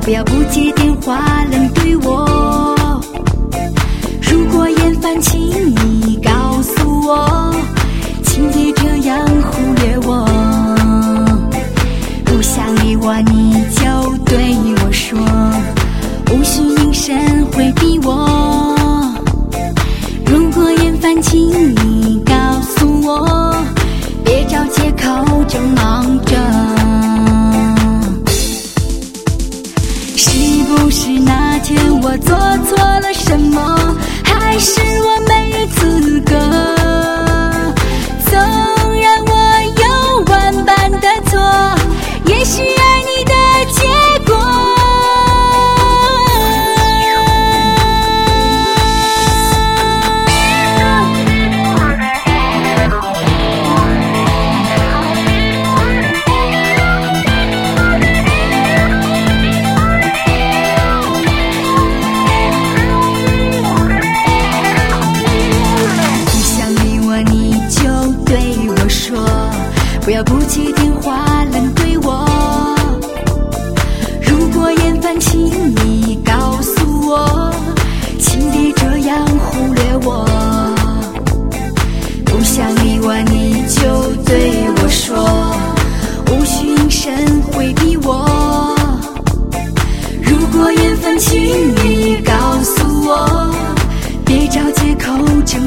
不要不接电话冷对我。如果厌烦，请你告诉我，请别这样忽略我。不想理我，你就对我说，无需凝神回避我。如果厌烦，请你告诉我，别找借口正忙着。是不是那天我做错了什么，还是我没资格？纵然我有万般的错，也许爱你的结果。不要不接电话冷对我。如果厌烦，请你告诉我，请别这样忽略我。不想理我，你就对我说，无需凝神回避我。如果厌烦，请你告诉我，别找借口正